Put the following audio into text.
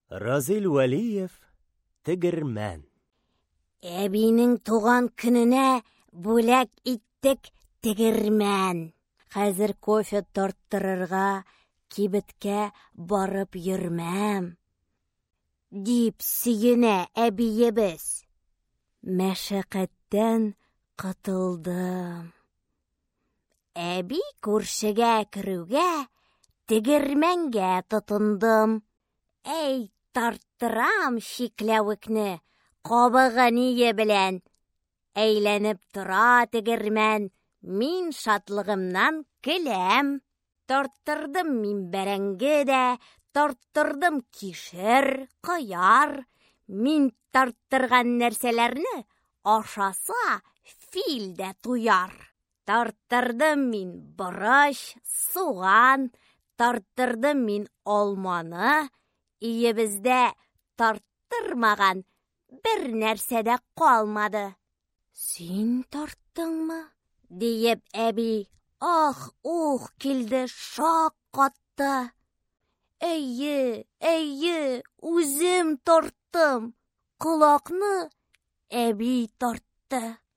Разил Вәлиев, тегермән. Әбинең туган көненә бүләк иттек тегермән. Хәзер кофе тарттырырга кибеткә барып йөрмәм. Дип сөенә әбиебез. Мәшәкатьтән кытылдым. Әби күршегә керүгә тегермәнгә тотындым. Әй, тарттырам шикләвекне кабыгы ие белән. Әйләнеп тора тегермән, мин шатлыгымнан көләм. Тарттырдым мин бәрәңге дә, тарттырдым кишер, кыяр. Мин тарттырган нәрсәләрне ашаса фил дә туяр. Тарттырдым мин борыч, суган, тарттырдым мин алманы. Иебездә тарттырмаган бер нәрсә дә калмады. Син тарттыңмы? Диеп әби ах-ух килде шаккатты. Әйе, үзем тарттым. Колакны әби тартты.